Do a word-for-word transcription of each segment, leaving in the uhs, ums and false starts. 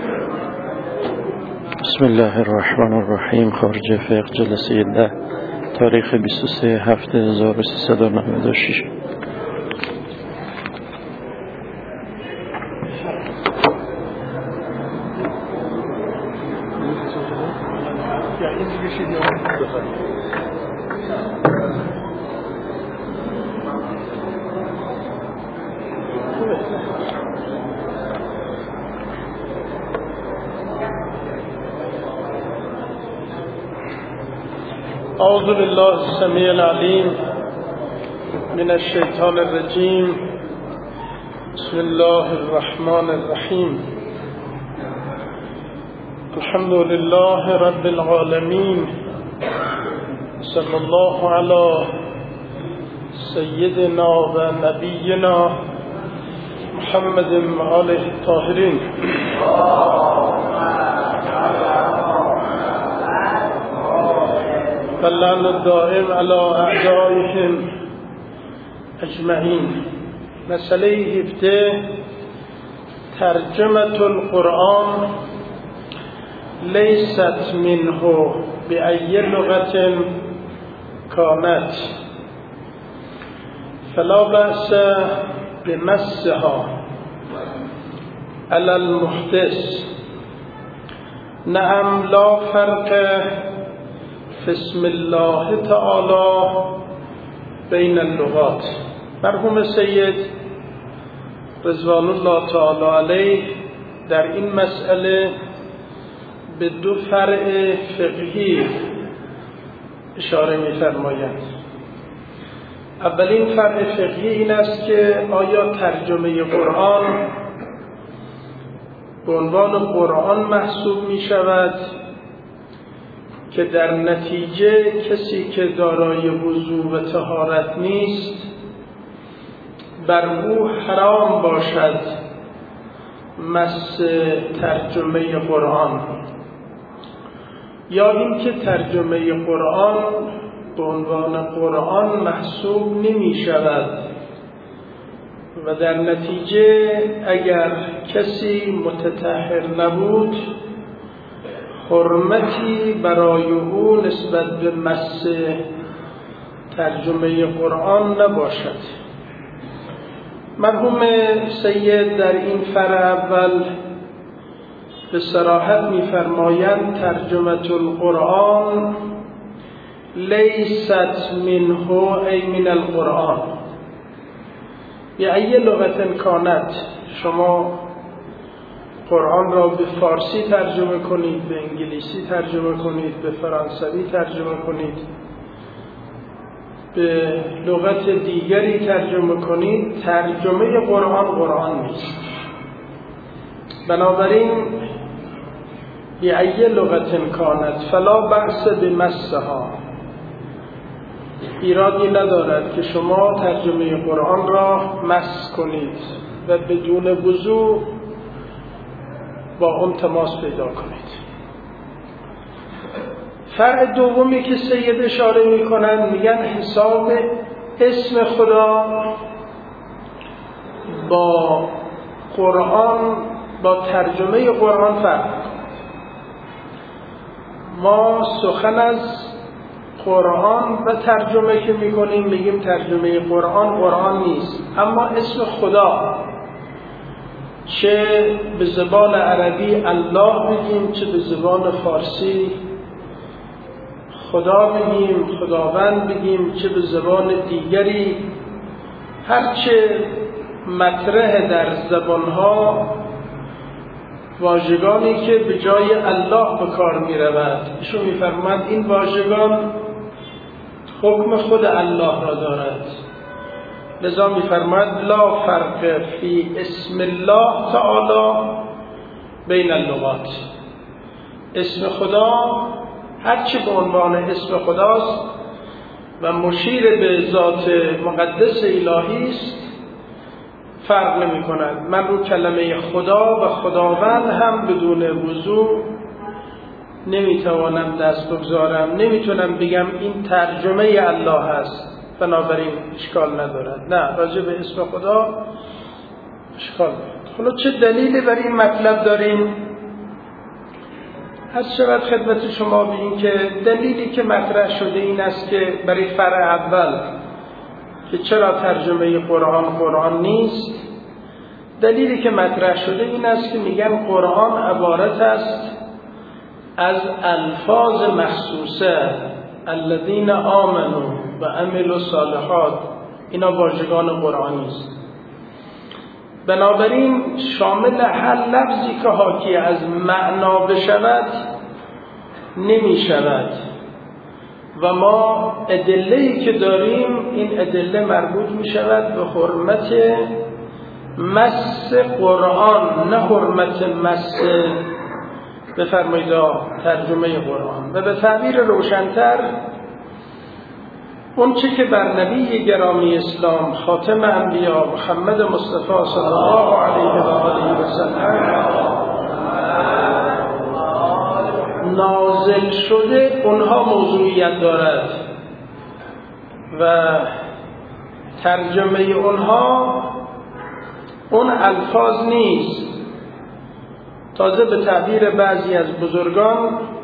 بسم الله الرحمن الرحیم. خارج فقه جلسه ده تاریخ بیست و سه هفته هزار و سیصد و نود و شش. اعوذ بالله السمیع العلیم من الشیطان الرجیم. بسم الله الرحمن الرحیم. الحمد لله رب العالمین. صلی الله علی سیدنا و نبینا محمد و آله الطاهرین. واللعن الدائم على اعدائهم اجمعین. مسئله هفده، ترجمة القرآن لیست منه بأي لغة كانت فلا بأس بمسها على المحدث. نعم لا فرق بسم الله تعالی بین اللغات. مرحوم سید رضوان الله تعالی علیه در این مسئله به دو فرع فقهی اشاره می‌فرمایند. اولین فرع فقهی این است که آیا ترجمه قرآن به عنوان قرآن محسوب می شود که در نتیجه کسی که دارای وضو و طهارت نیست بر او حرام باشد مس ترجمه قرآن، یا اینکه ترجمه قرآن به عنوان قرآن محسوب نمی شود و در نتیجه اگر کسی متطهر نبود حرمتی برای او نسبت به مس ترجمه قرآن نباشد. مرحوم سید در این فرع اول به صراحت می‌فرمایند ترجمه القرآن لیست منه ای من القرآن بأي لغة کانت. شما قرآن را به فارسی ترجمه کنید، به انگلیسی ترجمه کنید، به فرانسوی ترجمه کنید، به لغت دیگری ترجمه کنید، ترجمه قرآن قرآن نیست. بنابراین بأي لغة کانت فلا بأس بمسها. ایرادی ندارد که شما ترجمه قرآن را مس کنید و بدون وضو با اون تماس پیدا کنید. فرع دومی که سید اشاره میکنن میگن حساب اسم خدا با قرآن، با ترجمه قرآن فرق. ما سخن از قرآن و ترجمه که میکنیم میگیم ترجمه قرآن قرآن نیست، اما اسم خدا چه به زبان عربی الله بگیم چه به زبان فارسی خدا بگیم، خداوند بگیم، چه به زبان دیگری، هرچه مطرح در زبانها واژگانی که به جای الله به کار می رود، ایشون می فرماید این واژگان حکم خود الله را دارد. لذا می فرماید لا فرق فی اسم الله تعالی بین اللغات. اسم خدا هرچی به عنوان اسم خداست و مشیر به ذات مقدس الهی است فرق نمی کند. من رو کلمه خدا و خداوند هم بدون وضو نمیتوانم دست بگذارم، نمیتونم بگم این ترجمه الله هست بنابراین اشکال ندارد. نه، راجع به اسم خدا اشکال دارد. حالا چه دلیلی برای این مطلب داریم؟ عرض شود خدمت شما به این که دلیلی که مطرح شده این است که برای فرع اول که چرا ترجمه قرآن قرآن نیست، دلیلی که مطرح شده این است که میگن قرآن عبارت است از الفاظ مخصوصه، الذین آمنوا و عملوا الصالحات، اینا واژگان قرآنی است. بنابراین شامل هر لفظی که حاکی از معنا بشود نمی شود و ما ادله‌ای که داریم این ادله مربوط می شود به حرمت مس قرآن، نه حرمت مس بفرمایید ترجمه قرآن. و به تعبیر روشن‌تر اون چه که بر نبی گرامی اسلام خاتم انبیا محمد مصطفی صلی الله علیه و آله و سلم نازل شده اونها موضوعیت دارد و ترجمه اونها اون الفاظ نیست. تازه به تعبیر بعضی از بزرگان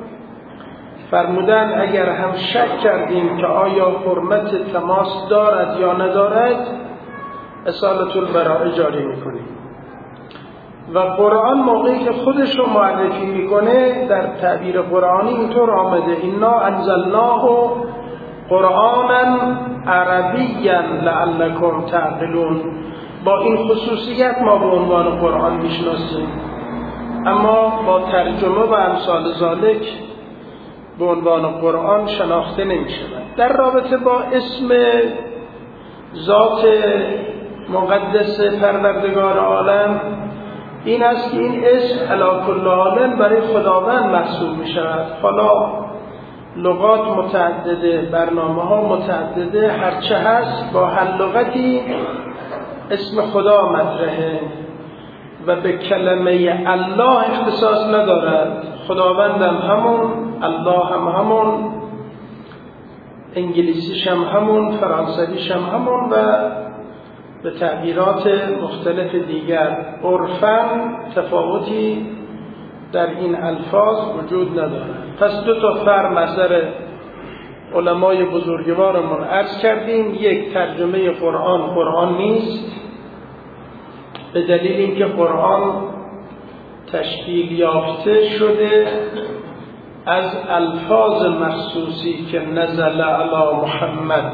فرمودن اگر هم شک کردیم که آیا حرمت تماس دارد یا ندارد، اصالة البراء جاری میکنیم و قرآن موقعی که خودش رو معرفی میکنه در تعبیر قرآنی اینطور آمده انا انزلناه قرآنا عربیا لعلکم تعقلون. با این خصوصیت ما به عنوان قرآن میشناسیم، اما با ترجمه و امثال ذالک به عنوان قرآن شناخته نمی شود. در رابطه با اسم ذات مقدس پروردگار عالم این است که این اسم علی کل حال برای خداوند محسوب می شود. حالا لغات متعدده، برنامه ها متعدده، هرچه هست با هر لغتی اسم خدا مطرحه و به کلمه الله اختصاص ندارد. خداوندم همون، الله هم همون، انگلیسیش هم همون، فرانسویش هم همون و به تعبیرات مختلف دیگر. عرفاً تفاوتی در این الفاظ وجود ندارد. پس دو تا فرع نظر علمای بزرگوارمون عرض کردیم. یک، ترجمه قرآن قرآن نیست به دلیل اینکه قرآن تشکیل یافته شده از الفاظ مخصوصی که نزل علی محمد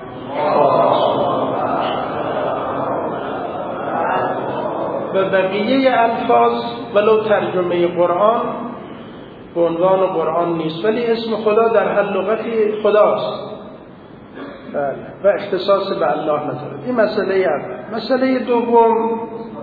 و بقیه الفاظ ولو ترجمه قرآن به عنوان قرآن نیست، ولی اسم خدا در هر لغتی خداست بله و اختصاص به الله نداره. این مسئله اول. مسئله دوم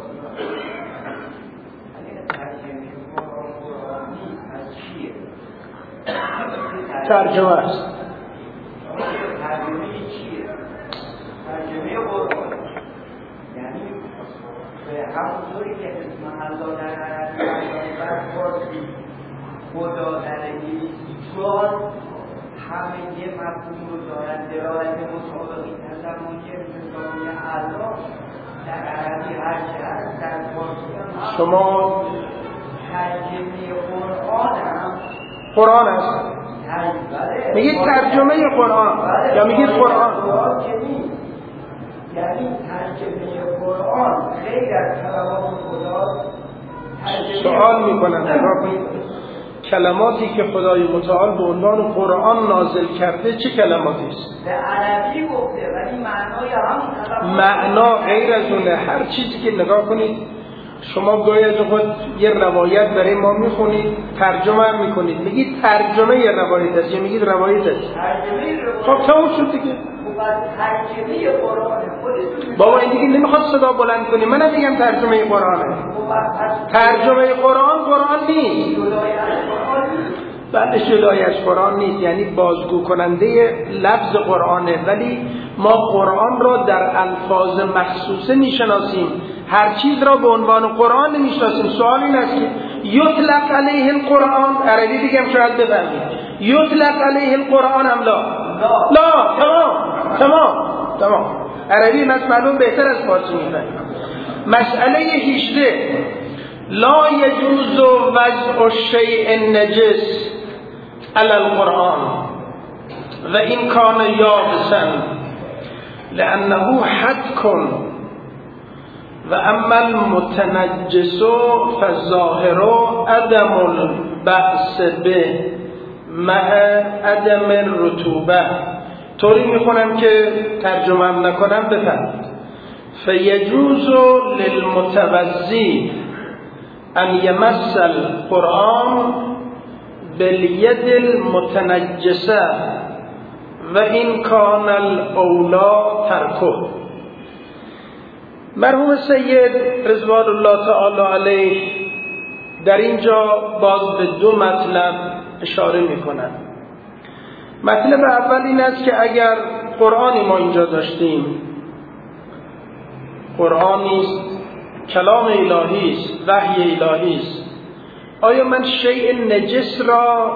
ترجمه است. ترجمه چیه؟ ترجمه قرآن یعنی به همونطوری که اسم الله در عربی در فارسی خدا در انگلیسی همه یه مفهوم رو دارن، دلالت مطابقی تصمیم که نظامی الله در عربی هرچه هست در فارسی هم شما ترجمه قرآن هم قرآن است. میگید ترجمه قرآن یا میگید قرآن؟ قرآن که نیست، یعنی ترجمه قرآن خیلی از کلمات خدا. سوال میکنم نگاه کنید کلماتی که خدای متعال به عنوان قرآن نازل کرده چه کلماتی است؟ به عربی گفته ولی معنای همون کلمات معنا غیر از اونه. هر چیزی که نگاه کنید شما گاهی از اوقات یه روایت برای ما میخونید ترجمه هم میکنید میگید ترجمه یه روایت است یا میگید روایت است. ترجمه خب تموم شد دیگه. ترجمه قرآن خودتون بابا این دیگه نمیخواد صدا بلند کنی. من میگم ترجمه قرآنه. ترجمه قرآن قرآن نیست. بله جدای از قرآن نیست، یعنی بازگو کننده لفظ قرآنه، ولی ما قرآن را در الفاظ مخصوصه میشناسیم، هر چیز را به عنوان قرآن نمیشناسیم. سوال این است که یطلق علیه القرآن، عربی دیگه هم شاید بفهمید، یطلق علیه القرآن هم لا لا تمام تمام تمام عربی معلوم بهتر از فارسی میفهمیم. مسئله هجده لا يجوز وضع الشيء النجس على القرآن وإن كان يابسا لأنه حتك وأما المتنجس فالظاهر عدم البأس به مع عدم الرطوبة. طوری میخونم که ترجمه هم نکنم بفرمایید. فیجوز للمتوضی ان یمس القرآن بالید المتنجسه و این کان الاولا ترکه. مرحوم سید رضوان الله تعالی علیه در اینجا باز به دو مطلب اشاره میکنن. مطلب اول این است که اگر قرآنی ما اینجا داشتیم، قرآنی است، کلام الهی است، وحی الهی است، آیا من شیء نجس را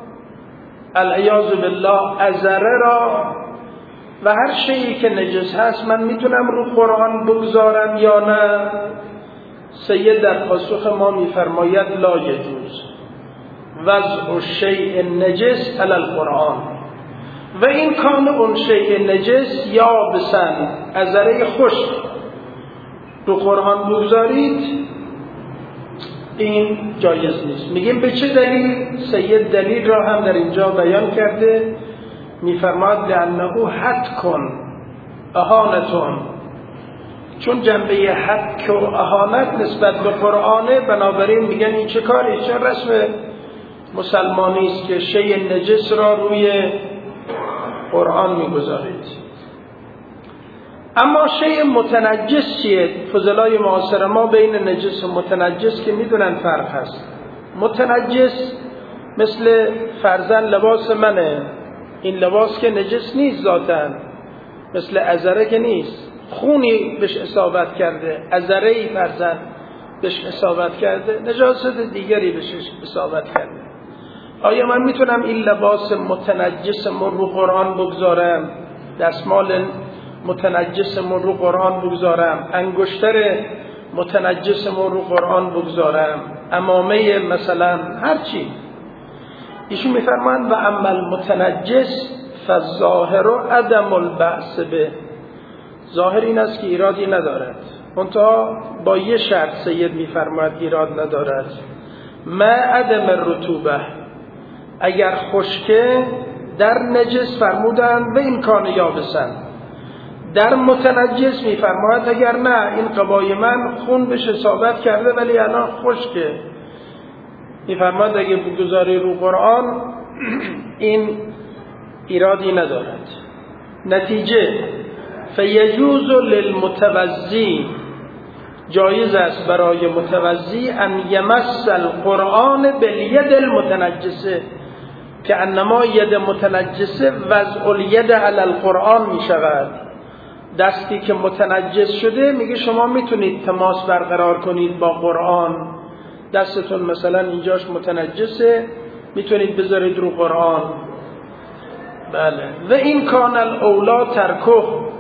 العیاذ بالله عذره را و هر شیئی که نجس هست من میتونم رو قرآن بگذارم یا نه؟ سید در پاسخ ما میفرماید لا یجوز وضع الشیء النجس علی القرآن و این کان اون شیء نجس یا بسن عذره خشک رو قرآن بگذارید، این جایز نیست. میگیم به چه دلیل؟ سید دلیل را هم در اینجا بیان کرده، میفرماد لانه حتکن اهانتون، چون جنبه حتک و اهانت نسبت به قرآنه، بنابراین میگن این چه کاری، چه رسم مسلمانی است که شیء نجس را روی قرآن میگذارید. اما شیء متنجس چیه؟ فضلای معاصر ما بین نجس و متنجس که میدونن فرق هست. متنجس مثل فرزن لباس منه، این لباس که نجس نیست ذاتاً، مثل عذره که نیست، خونی بهش اصابت کرده، عذره‌ای فرزن بهش اصابت کرده، نجاست دیگری بهش اصابت کرده. آیا من میتونم این لباس متنجس من رو قرآن بگذارم، دستمال متنجس من رو قرآن بگذارم، انگشتر متنجس من رو قرآن بگذارم، عمامه مثلا هر چی؟ ایشون میفرمایند و اما المتنجس فالظاهر عدم البأس به، ظاهر این است که ایرادی ندارد، منتها با یه شرط سید میفرماید ایراد ندارد، ما عدم الرطوبه، اگر خشکه در نجس فرمودن و این کان یابسن، در متنجس میفرماید اگر نه این قبای من خون بهش اصابت کرده ولی الان خشکه، میفرماید اگه بگذاری رو قرآن این ایرادی ندارد. نتیجه فیجوز للمتوضی، جایز است برای متوضی ان یمس القرآن بالید المتنجسه، که انما ید متنجسه وضع الید علی القرآن می شود. دستی که متنجس شده میگه شما میتونید تماس برقرار کنید با قرآن، دستتون مثلا اینجاش متنجسه میتونید بذارید رو قرآن. بله. و این کان الاولا ترکه،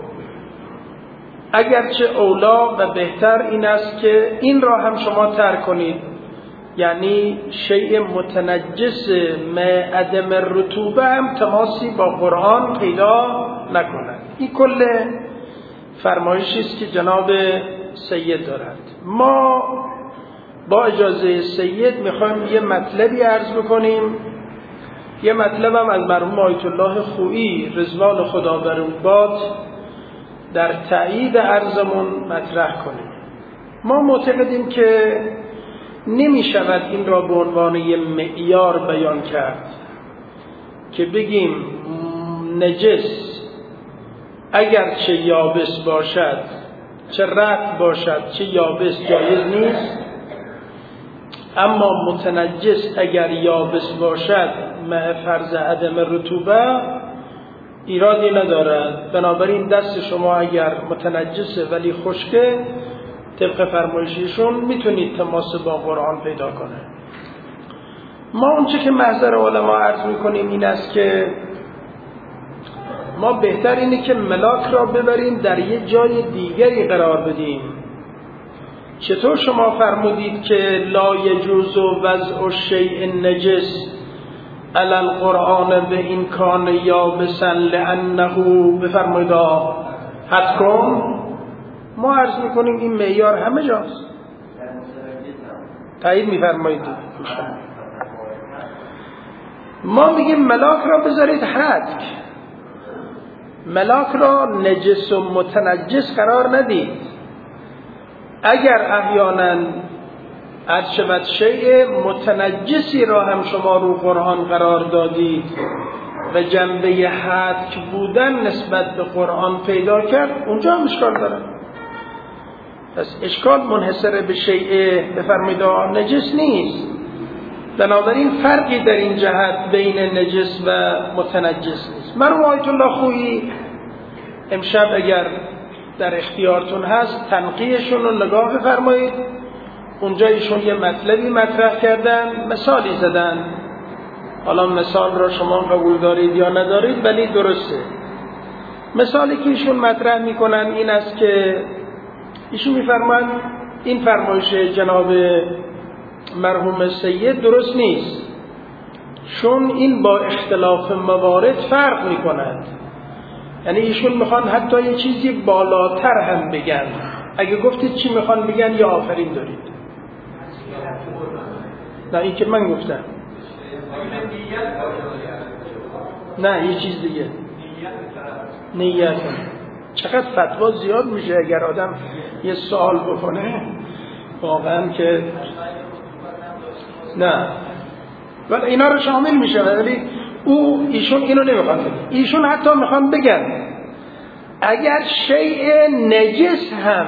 اگرچه اولا و بهتر این است که این را هم شما ترک کنید، یعنی شیء متنجس ما عدم الرطوبه هم تماسی با قرآن پیدا نکند. این کل فرمایشی است که جناب سید دارد. ما با اجازه سید میخوایم یه مطلبی عرض بکنیم، یه مطلبم از مرحوم آیت الله خویی رضوان خدا بر او باد در تایید عرضمون مطرح کنیم. ما معتقدیم که نمی شود این را به عنوان یه معیار بیان کرد که بگیم نجس اگر چه یابس باشد، چه رطب باشد، چه یابس جایز نیست، اما متنجس اگر یابس باشد مع فرض عدم رطوبه ایرادی ندارد. بنابراین دست شما اگر متنجسه ولی خشکه، طبق فرمایشیشون میتونید تماس با قرآن پیدا کنه. ما اونچه که محضر علما عرض میکنیم این است که ما بهتر اینه که ملاک را ببریم در یه جای دیگری قرار بدیم، چطور شما فرمودید که لا یجوز وضع الشیء النجس علی القرآن به این کان یابسا لانه بفرمایید حد کن؟ ما عرض میکنیم این معیار همه جاست. تایید میفرمایید؟ ما میگیم ملاک را بذارید حد، ملاک را نجس و متنجس قرار ندید. اگر احیانا عرض شود شیء متنجسی را هم شما رو قرآن قرار دادید و جنبه حدک بودن نسبت به قرآن پیدا کرد، اونجا هم اشکال داره. پس اشکال منحصر به شیء بفرمایید نجس نیست. بنابراین فرقی در این جهت بین نجس و متنجس نیست. مرحوم آیت الله خویی امشب اگر در اختیارتون هست تنقیهشون رو نگاه بفرمایید. اونجا ایشون یه مطلبی مطرح کردن، مثالی زدن. حالا مثال را شما قبول دارید یا ندارید ولی درسته. مثالی که ایشون مطرح میکنن این است که ایشون میفرمان این فرمایش جناب مرحوم سید درست نیست، چون این با اختلاف موارد فرق میکند. یعنی ایشون میخوان حتی یه چیزی بالاتر هم بگن. اگه گفتید چی میخوان بگن یا آفرین دارید؟ نه این که من گفتم، نه یه چیز دیگه، نیت. چقدر فتوا زیاد میشه اگر آدم یه سوال بکنه واقعا که نه، ولی اینا رو شامل میشه. ولی او ایشون اینو نمیخوان بگن. ایشون حتی میخوان بگن اگر شیء نجس هم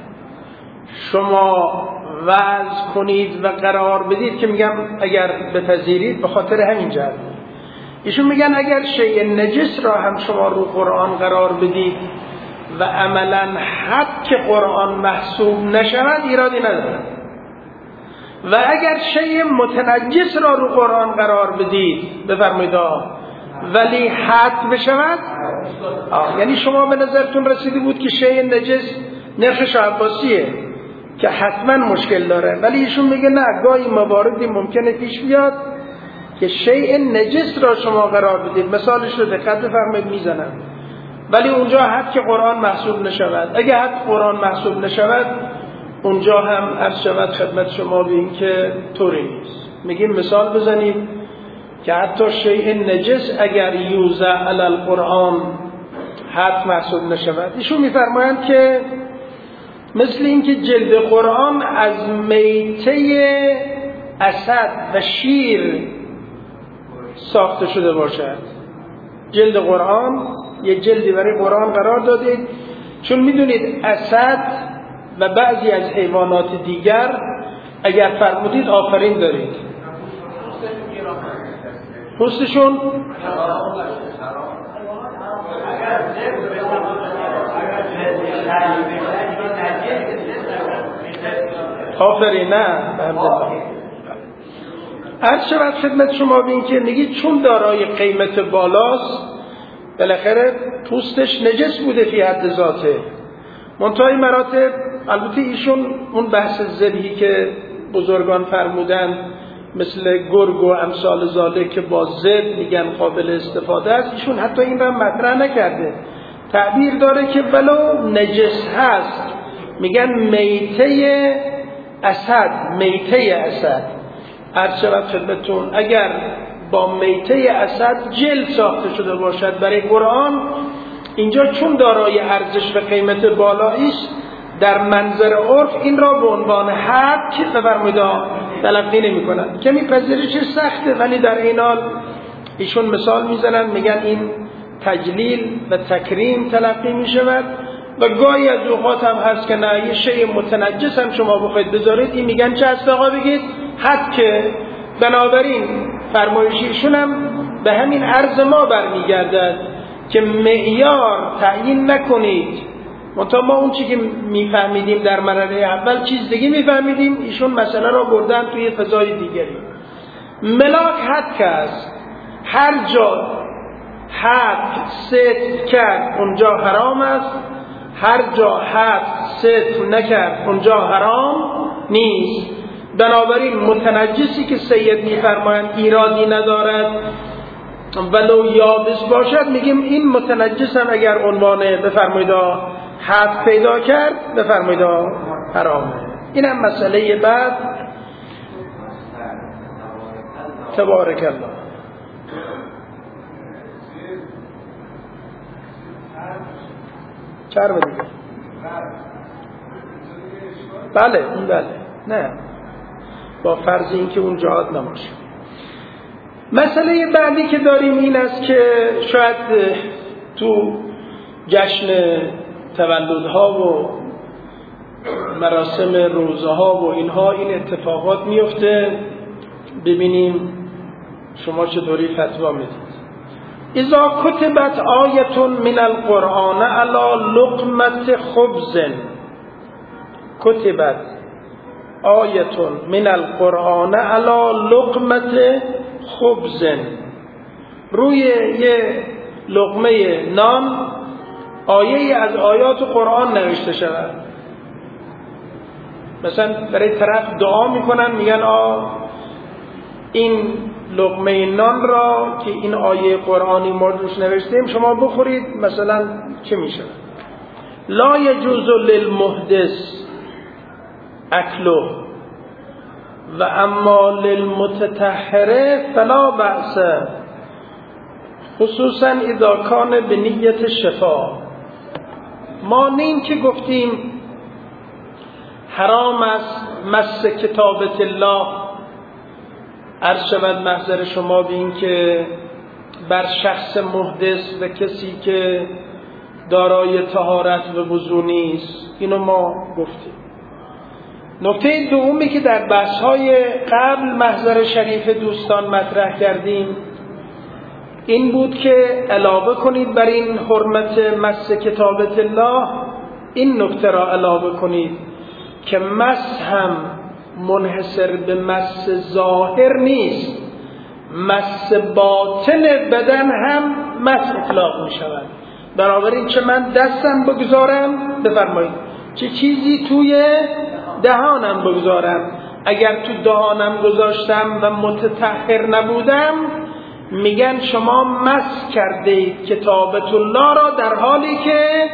شما وضع کنید و قرار بدید، که میگم اگر بپذیرید به خاطر همین جهت، ایشون میگن اگر شیء نجس را هم شما رو قرآن قرار بدید و عملا حد که قرآن محسوب نشود ایرادی نداره، و اگر شیء متنجس را رو قرآن قرار بدید بفرمایید ولی حد بشود، یعنی شما به نظرتون رسیده بود که شیء نجس نرخش عباسیه که حتما مشکل داره، ولی ایشون میگه نه، گاهی مواردی ممکنه پیش بیاد که شیء نجس را شما قرار بدید. مثالش رو دقت بفرمایید میزنم، ولی اونجا حد که قرآن محسوب نشود. اگه حد قرآن محسوب نشود اونجا هم عرض شود خدمت شما به این که طوری نیست. میگیم مثال بزنید که حتی شیء نجس اگر یوزع علی القرآن حد محسوب نشود. ایشون میفرمایند که مثل این که جلد قرآن از میته اسد و شیر ساخته شده باشد. جلد قرآن یه جلدی برای قرآن قرار دادید، چون میدونید اسد و بعضی از حیوانات دیگر اگر فرمودید آفرین دارید پوستشون آفرین نه عرض شود خدمت شما بین که میگید چون دارای قیمت بالاست بالاخره پوستش نجس بوده فی حد ذاته. منتهای مراتب البته ایشون اون بحث ذبحی که بزرگان فرمودن مثل گرگ و امثال ذالک که با ذبح میگن قابل استفاده است، ایشون حتی این را مطرح نکرده. تعبیر داره که ولو نجس هست، میگن میته اسد، میته اسد. عرض شود خدمتون اگر با میته اسد جلد ساخته شده باشد برای قرآن، اینجا چون دارای ارزش و قیمت بالایی است در منظر عرف این را به عنوان حد که بفرمایید تلقی نمی‌کنند. کمی پذیرش سخته ولی در این حال ایشون مثال میزنن، میگن این تجلیل و تکریم تلقی میشود و گاهی از اوقات هم هست که نه، یه شیء متنجس هم شما بخواید بذارید این میگن چه است آقا بگید حد که. بنابراین فرمایشیشون هم به همین عرض ما برمیگردد که معیار تعیین نکنید. منتها ما اون چی که میفهمیدیم در مرحله اول چیز دیگه میفهمیدیم، ایشون مسئله را بردن توی فضای دیگری. ملاک حد که است، هر جا حد ست کرد اونجا حرام است، هر جا حد ستر نکرد اونجا حرام نیست. بنابراین متنجسی که سید میفرمایند ایرادی ندارد ولو یابس باشد، میگیم این متنجس هم اگر عنوان بفرمایید حد پیدا کرد بفرمایید حرامه. این هم مسئله بعد. تبارک الله. چرم دیگه بله اون بله نه با فرض این که اون جهاد نماشه. مسئله بعدی که داریم این است که شاید تو جشن تولدها و مراسم روزه ها و اینها این اتفاقات میفته. ببینیم شما چطوری فتوا میدید. اذا کتبت آیه من القرآن علی لقمة خبز، کتبت آیه من القرآن علی لقمة خبز، روی یه لقمه نان آیه از آیات قرآن نوشته شود. مثلا برای طرف دعا میکنن میگن آ این لقمه نان را که این آیه قرآنی ما روش نوشتیم شما بخورید، مثلا چه میشه؟ لا یجوز للمحدث اکله و اما للمتطهر فلا بأس، خصوصا اذا کان به نیت شفا. ما نیم که گفتیم حرام است مس کتابت الله، عرض شود محضر شما به این که بر شخص محدث و کسی که دارای طهارت و وضو نیست، اینو ما گفتیم. نکته دومی که در بحث‌های قبل محضر شریف دوستان مطرح کردیم این بود که علاوه کنید بر این حرمت مس کتابت الله، این نکته را علاوه کنید که مس هم منحصر به مس ظاهر نیست، مس باطن بدن هم مس اطلاق می شود. بنابراین چه من دستم بگذارم بفرمایید، چه چیزی توی دهانم بگذارم، اگر تو دهانم گذاشتم و متطهر نبودم میگن شما مس کرده کتابت الله را در حالی که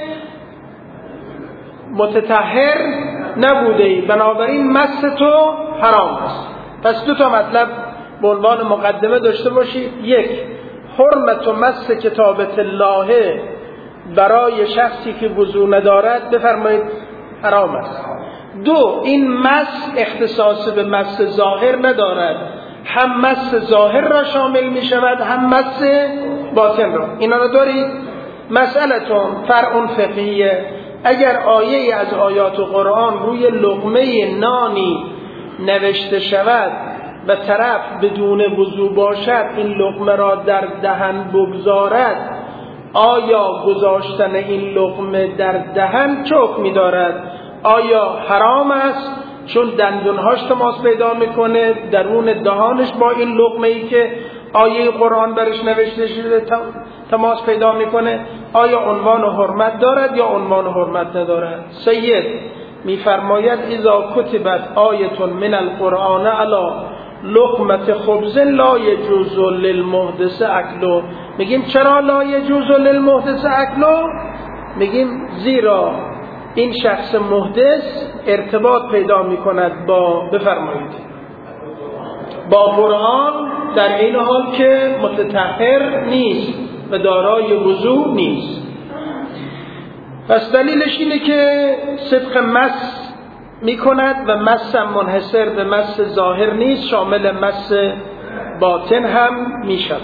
متطهر نبوده، بنابراین مس تو حرام است. پس دو تا مطلب به عنوان مقدمه داشته باشید. یک، حرمت و مس کتابت الله برای شخصی که وضو ندارد بفرمایید حرام است. دو، این مس اختصاص به مس ظاهر ندارد، هم مس ظاهر را شامل می شود هم مس باطن را. اینا را دارید. مسئلتون فرع فقهیه، اگر آیه از آیات قرآن روی لقمه نانی نوشته شود و طرف بدون وضو باشد این لقمه را در دهن بگذارد، آیا گذاشتن این لقمه در دهن چه حکمی دارد؟ آیا حرام است چون دندونهاش تماس پیدا میکنه درون دهانش با این لقمه ای که آیه قرآن برش نوشته شده تماس پیدا میکنه؟ آیا عنوان حرمت دارد یا عنوان حرمت ندارد؟ سید میفرماید اذا کتبت آیه من القرآن علی لقمة خبز لا یجوز للمحدث اکله. میگیم چرا لا یجوز للمحدث اکله؟ میگیم زیرا این شخص محدث ارتباط پیدا میکند با بفرمایید با قرآن در این حال که متطهر نیست و دارای وضو نیست. پس دلیلش اینه که صدق مس میکند و مس هم منحصر به مس ظاهر نیست، شامل مس باطن هم میشود.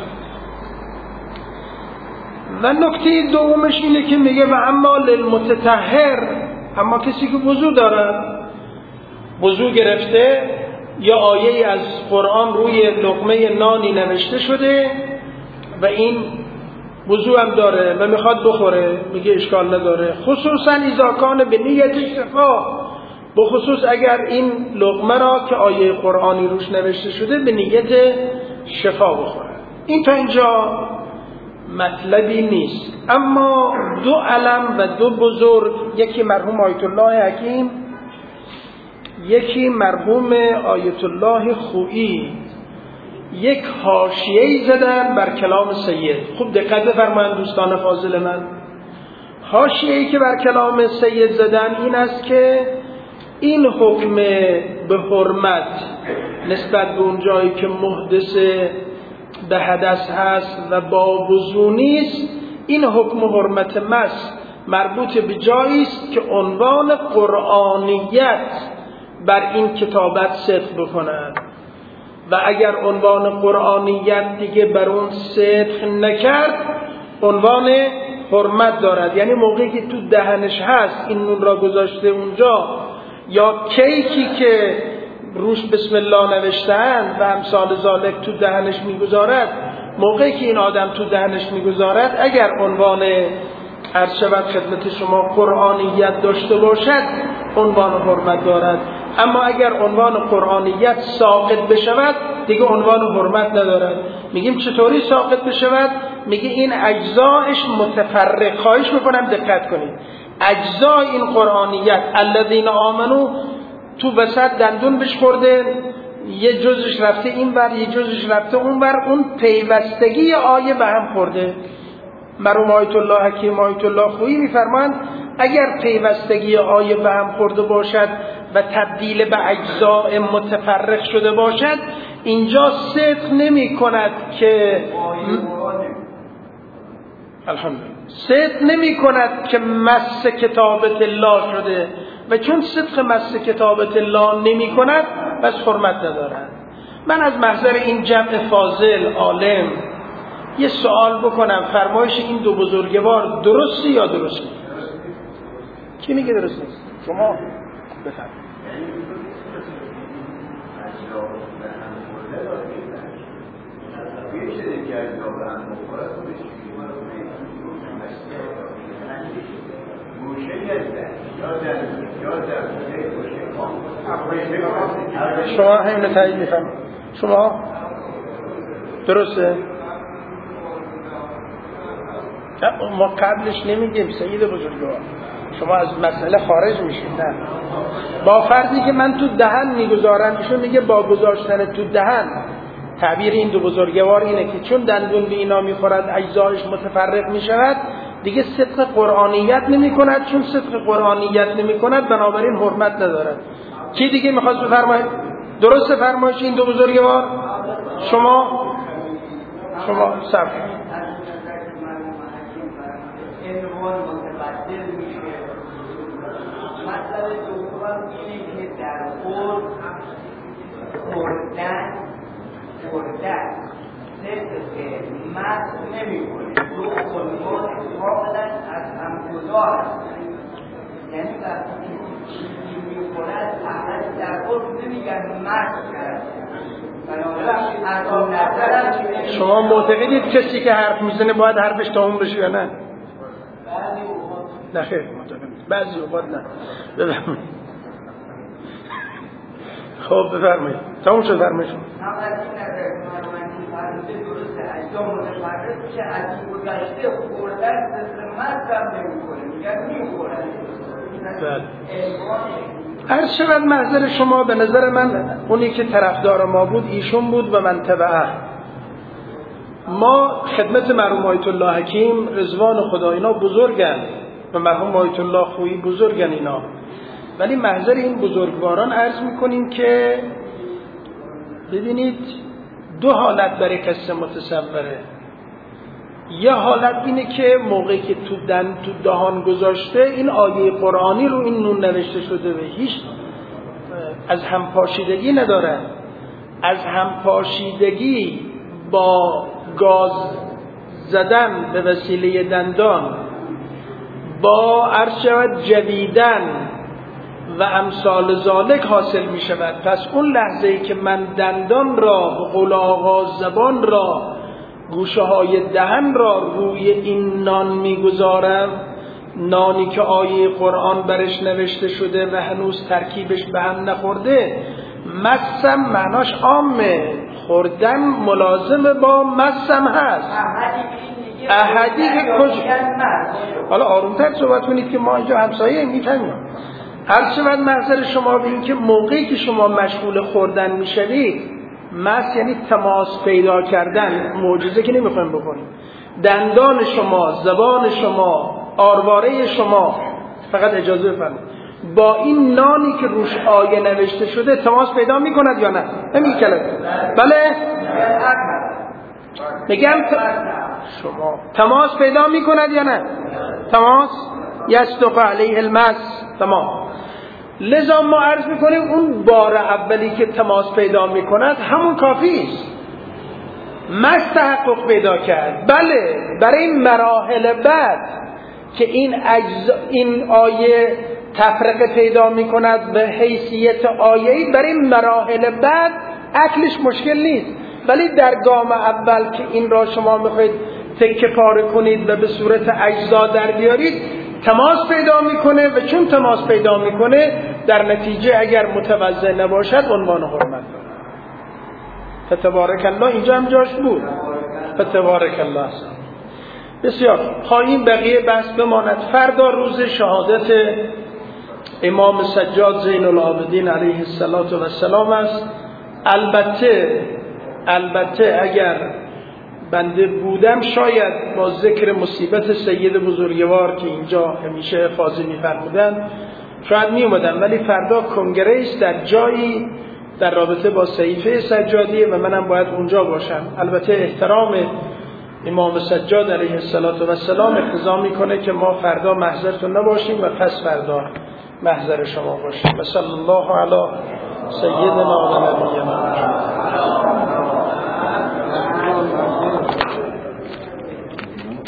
و نکته دومش اینه که میگه و اما للمتطهر، اما کسی که وضو دارد، وضو گرفته یا آیه از قرآن روی لقمه نانی نوشته شده و این وضو هم داره و میخواد بخوره، میگه اشکال نداره، خصوصا اذا کان به نیت شفا، بخصوص اگر این لقمه را که آیه قرآنی روش نوشته شده به نیت شفا بخوره. این تا اینجا مطلبی نیست. اما دو علم و دو بزرگ، یکی مرحوم آیت الله حکیم، یکی مرحوم آیت الله خویی، یک حاشیه‌ای زدن بر کلام سید. خوب دقت بفرمایید دوستان فاضل من، حاشیه‌ای که بر کلام سید زدن این است که این حکم به حرمت نسبت به اون جایی که محدث به حدث هست و با وضو نیست، این حکم حرمت مس مربوط به جایی است که عنوان قرآنیت بر این کتابت صدق بکند و اگر عنوان قرآنیت دیگه بر اون صدق نکرد عنوان حرمت دارد. یعنی موقعی که تو دهنش هست این نون را گذاشته اونجا، یا کیکی که روش بسم الله نوشته‌اند و امثال ذالک تو دهنش میگذارد، موقعی که این آدم تو دهنش میگذارد اگر عنوان عرض شود خدمت شما قرآنیت داشته باشد عنوان حرمت دارد. اما اگر عنوان قرآنیت ساقط بشود دیگه عنوان حرمت ندارد. میگیم چطوری ساقط بشود؟ میگه این اجزایش متفرق، خواهش میکنم دقت کنید، اجزای این قرآنیت الذین آمنو تو وسط دندون بهش خورده، یه جزش رفته این ور یه جزش رفته اون ور، اون پیوستگی آیه به هم خورده. مرحوم آیت الله حکیم آیت الله خویی میفرمایند اگر پیوستگی آیه به هم خورده باشد و تبدیل به اجزاء متفرق شده باشد اینجا صدق نمی کند که الحمدلله صدق نمی کند که مس کتابت الله شده و چون صدق مس کتابت الله نمی کند بس حرمت ندارد. من از محضر این جمع فاضل عالم یه سوال بکنم، فرمایش این دو بزرگوار درستی یا درست نیست؟ کی میگه درست نیست؟ شما بفرمایید. شما همین تایید میفهمید؟ شما درسته؟ ما قبلش نمیگیم سید بزرگوار، شما از مسئله خارج میشید. نه، با فرضی که من تو دهن میگذارم، ایشون میگه با گذاشتن تو دهن، تعبیر این دو بزرگوار اینه که چون دندون به اینا میخورد اجزایش متفرق میشود دیگه صدق قرآنیت نمی کند، چون صدق قرآنیت نمی کند بنابراین حرمت ندارد. کی دیگه میخواست بفرمایید؟ درسته فرمایش این دو بزرگوار؟ شما شما صرف عنوان متبدل میشه. مسئله دوم اینه که در خود خوردن خوردن صدق مس نمی کنه، دو عنوان کاملا از هم جدا هستن. یعنی وقتی که چیزی میخورد احد در خود نمیگن مس کرد. شما معتقدید کسی که حرف میزنه باید حرفش تموم بشه یا نه؟ نه خیر، بعضی اوقات نه. بفرمایید. خب بفرمایید. تموم شد فرمایید. هم از این نظر من فرموده درسته اجزا متفرق میشه، از این گذشته خوردن مثل مذهب نمیکنه، میگن میخورن. بله. عرض شود محضر شما، به نظر من اونی که طرفدار ما بود ایشون بود و من تبعه. ما خدمت مرحوم آیت الله حکیم رضوان خدا اینا بزرگن و مرحوم آیت الله خویی بزرگن اینا، ولی محضر این بزرگواران عرض میکنیم که ببینید دو حالت برای کسی متصوره. یه حالت اینه که موقعی که تو دن تو دهان گذاشته این آیه قرآنی رو این نون نوشته شده و هیچ از همپاشیدگی نداره. از همپاشیدگی با گاز زدن به وسیله دندان، با عرض شود جویدن و امثال ذالک حاصل می شود. پس اون لحظه‌ای که من دندان را به قول آقا زبان را گوشه های دهن را روی این نان میگذارم، نانی که آیه قرآن برش نوشته شده و هنوز ترکیبش به هم نخورده، مسم معناش عامه، خوردن ملازم با مسم هست. احدی که این دیگه احدی که کجا حالا آرومتر صحبت کنید که ما اینجا همسایه میفهمیم. هر چقدر محضر شما به این که موقعی که شما مشغول خوردن میشوید، مس یعنی تماس پیدا کردن، معجزه که نمیخوایم بکنیم. دندان شما، زبان شما، آرواره شما، فقط اجازه بفرمایید، با این نانی که روش آیه نوشته شده تماس پیدا میکند یا نه؟ نمیگه کلمه. بله؟ میگم شما تماس پیدا میکند یا نه؟ تماس یصدق علیه المس. تمام. لذا ما عرض میکنیم اون بار اولی که تماس پیدا میکند همون کافی است. مس تحقق پیدا کرد. بله، برای این مراحل بعد که این اجزا این آیه تفرقه پیدا میکند به حیثیت آیه‌ای، برای این مراحل بعد عقلش مشکل نیست. ولی در گام اول که این را شما میخواید تکه پاره کنید و به صورت اجزا در بیارید، تماس پیدا میکنه و چون تماس پیدا میکنه در نتیجه اگر متوضع نباشد عنوان حرمت داره. فتبارک الله اینجا هم جاش بود. فتبارک الله هست. بسیار خواهیم بقیه بحث بماند. فردا روز شهادت امام سجاد زین العابدین علیه السلام است. البته البته اگر بنده بودم شاید با ذکر مصیبت سید بزرگوار که اینجا همیشه حفاظی می‌فرمودن شاید می اومدم، ولی فردا کنگره است در جایی در رابطه با صحیفه سجادیه و منم باید اونجا باشم. البته احترام امام سجاد علیه السلام اقتضا میکنه که ما فردا محضرتون نباشیم و پس فردا محضر شما باشیم. صلی الله علی سیدنا و نبینا محمد.